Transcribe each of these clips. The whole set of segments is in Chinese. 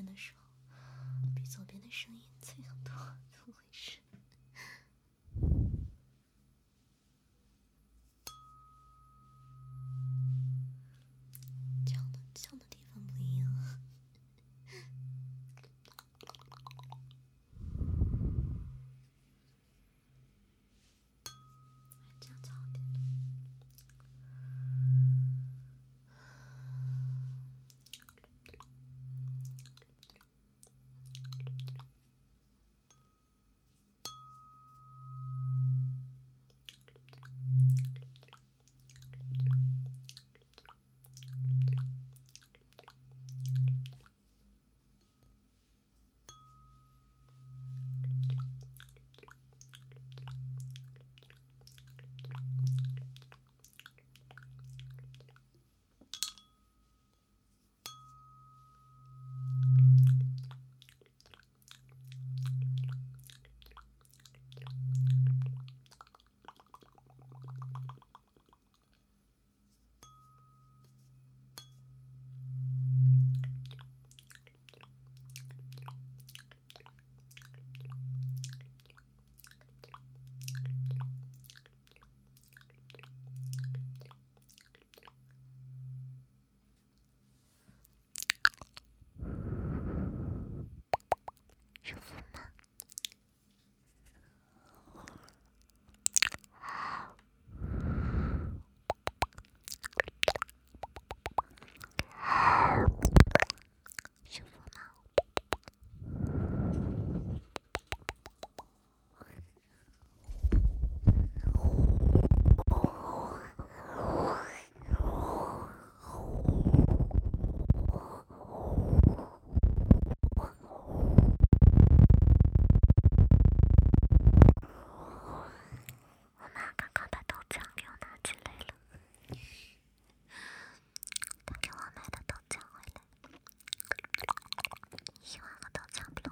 边的时候，比左边的声音脆很多，怎么回事？讲的地方不一样。这样好点。舒服吗？舒服吗？我妈刚刚把豆浆给我拿进来了，她给我买的豆浆回来。你喜欢喝豆浆不？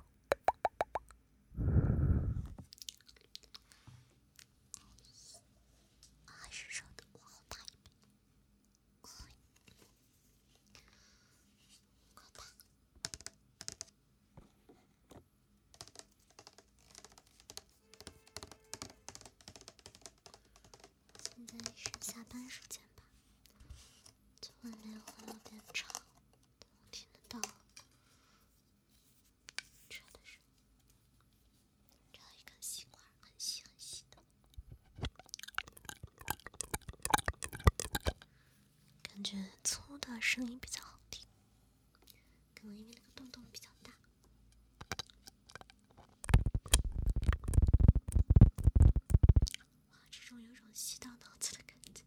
还是说的我好大一杯，快吧。现在是下班时间吧，在外面会有点吵，我听得到车的声音。这有一根吸管，很细很细的，感觉粗的声音比较好听，可能因为那个洞洞比较大。哇，这种有种吸到脑子的感觉。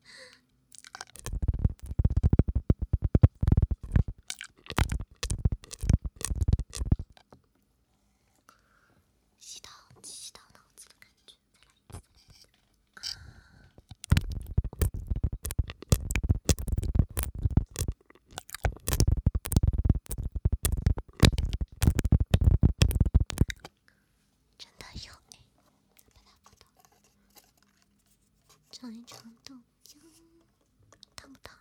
吸到脑子的感觉，再来一次。真的有哎，把它放到尝一尝豆浆，烫不烫？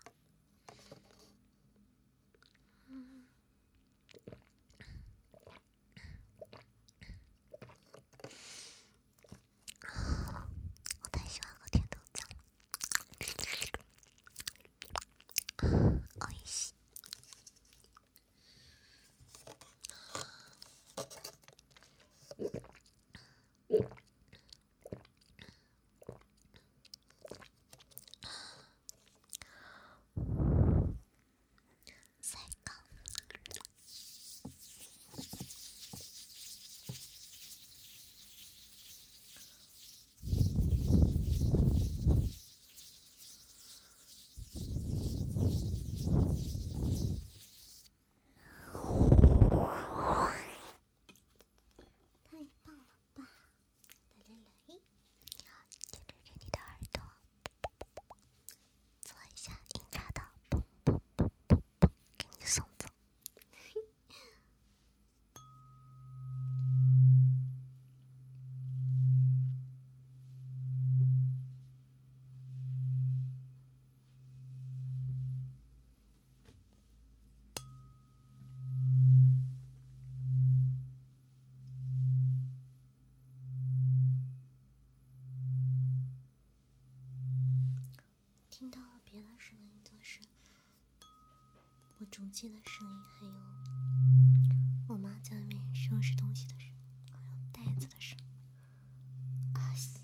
我太喜欢喝甜豆浆了。おいしい。 竹机的声音，还有我妈在外面收拾东西的声音，还有袋子的声音。啊，